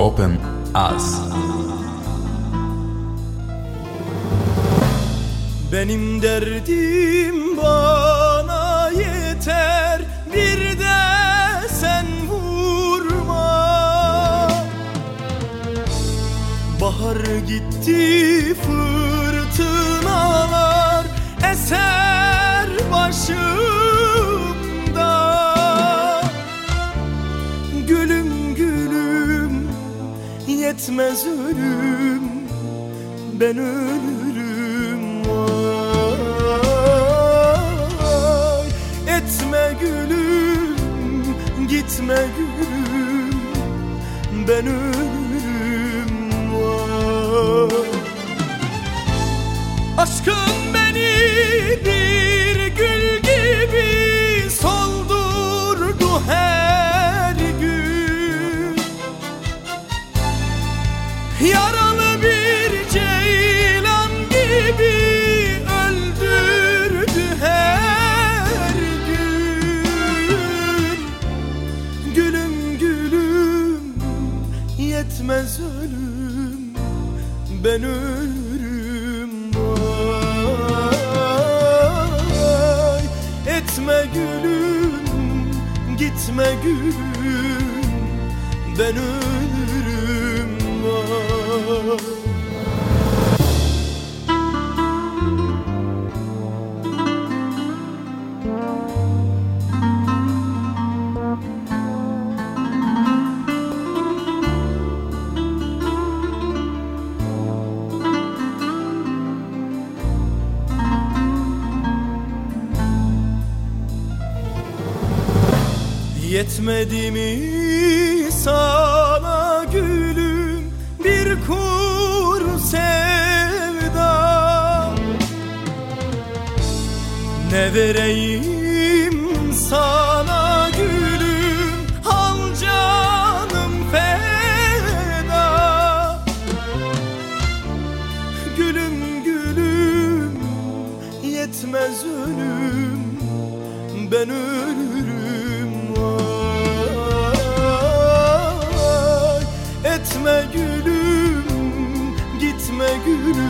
Open Us. Benim derdim bana yeter, bir de sen vurma. Bahar gitti, fırtınalar eser başımda. Gülüm gülüm, yetmez ölüm, ben ölürüm. Vay, etme gülüm, gitme gülüm, ben ölürüm. Vay. Aşkın beni bir gül gibi soldurdu her gün. Yaralı bir ceylan gibi öldürdü her gün. Gülüm gülüm, yetmez ölüm, ben ölürüm. Vay, etme gülüm, gitme gülüm, ben ölürüm. Vay. Yetmedi mi sana gülüm bir kuru sevda? Ne vereyim sana gülüm, al canım feda. Gülüm gülüm, yetmez ölüm, ben ölürüm. Vay, etme gülüm,